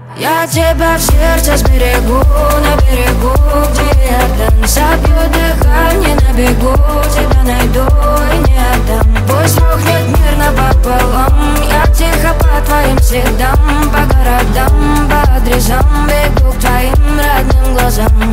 Я тебя в сердце сберегу, на берегу, где Иордан. Собью дыхание на бегу, тебя найду и не отдам. Пусть рухнет мир напополам, я тихо по твоим следам, по городам, по адресам бегу к твоим родным глазам.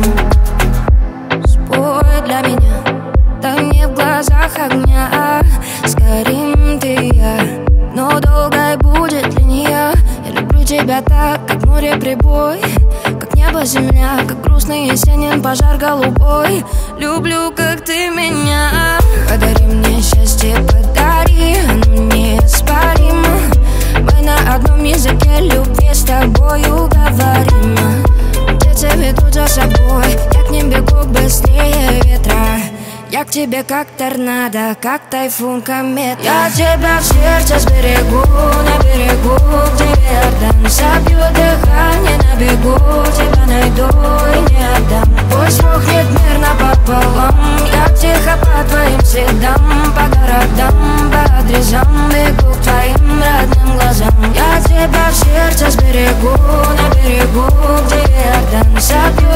Спой для меня, там не в глазах огня. Сгорим ты и я, но долгой будет линия. Я люблю тебя так, как море прибой, как небо земля, как грустный осенний пожар голубой. Люблю, как ты меня. Подари мне счастье, подари, оно неоспоримо. Мы на одном языке любви с тобою говорим. Птицы ведут за собой, я к ним бегу быстрее ветра. Я к тебе как торнадо, как тайфун, комета. Я тебя в сердце сберегу, на берегу, где Иордан. Собью дыхание на бегу, тебя найду и не отдам. Пусть рухнет мир напополам, я тихо по твоим следам, по городам, по адресам бегу к твоим родным глазам. Я тебя в сердце сберегу, на берегу, где Иордан. Собью